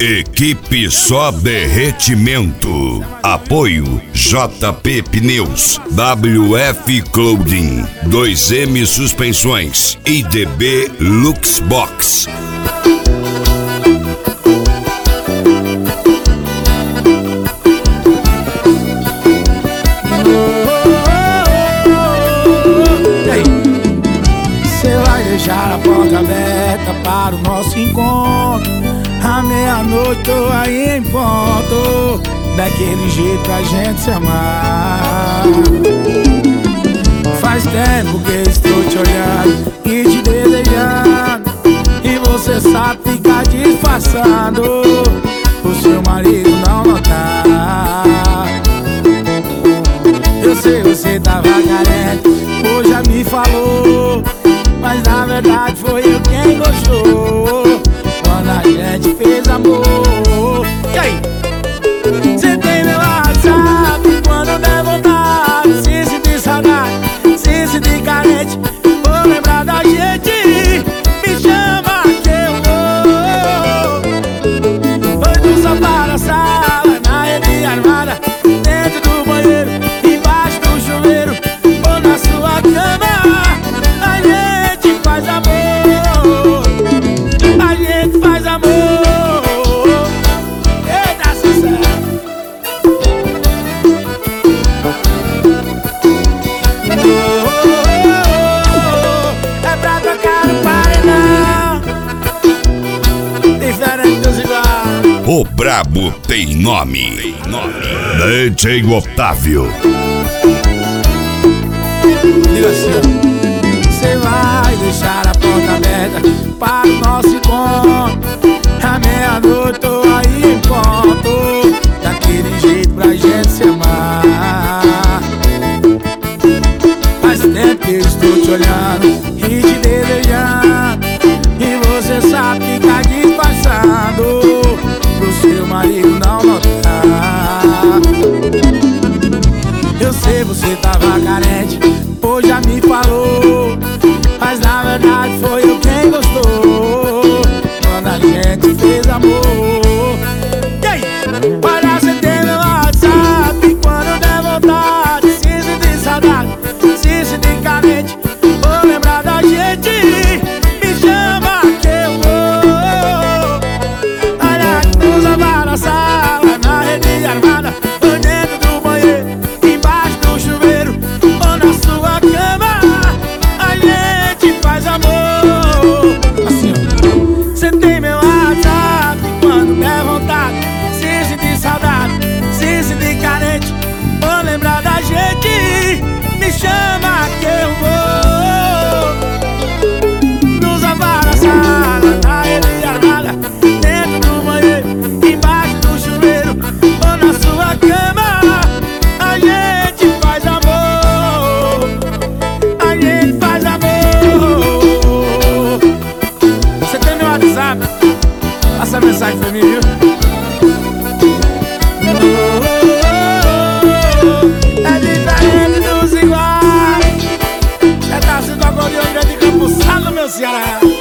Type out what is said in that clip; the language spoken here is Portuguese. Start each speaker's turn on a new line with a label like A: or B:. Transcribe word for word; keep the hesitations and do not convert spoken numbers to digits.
A: Equipe Só Derretimento. Apoio J P Pneus, W F Clothing, dois M Suspensões e D B Luxbox.
B: Deixar a porta aberta para o nosso encontro. À meia-noite tô aí em ponto, daquele jeito pra gente se amar. Faz tempo que estou te olhando e te desejando, e você sabe ficar disfarçando, o seu marido não notar. Eu sei, você tava carente, hoje já me falou, mas na verdade foi eu quem gostou quando a gente fez amor. E aí? Cê tem meu WhatsApp quando der vontade, se sentir saudade, se sentir carente, vou lembrar da gente, me chama que eu vou. Foi do sofá na sala, na rede armada, dentro do banheiro, embaixo do chuveiro, ou na sua cama. Faz amor, a gente faz amor. Eita, sucesso. Oh, oh, oh, é pra tocar no paredão, diferente dos iguais.
A: O brabo tem nome, tem nome. D J Otávio.
B: Diga assim, você vai deixar a porta aberta para o nosso encontro. À meia-noite tô aí em ponto, daquele jeito pra gente se amar. Faz tempo que eu estou te olhando e te desejando, e você sabe ficar disfarçando, pro seu marido não notar. Eu sei, você tava carente, hoje já me falou, mas na verdade foi eu quem gostou quando a gente fez amor. E aí? Olha, você tem meu WhatsApp quando der vontade, se sentir saudade, se sentir carente, vou lembrar da gente, me chama que eu vou. Olha, nos lavar na sala, na rede armada, ou dentro do banheiro, embaixo do chuveiro, ou na sua cama. Faz amor, assim ó. Cê tem meu WhatsApp quando der vontade, se sentir saudade, se sentir carente, vou lembrar da gente, me chama que eu vou. Nos lavar na sala, na rede armada, dentro do banheiro, embaixo do chuveiro, ou na sua cama. A gente faz amor, a gente faz amor. Sabe? Passa a mensagem pra mim, viu? Oh, oh, oh, é diferente dos iguais. É da cidade de Campo Salo, meu Ceará.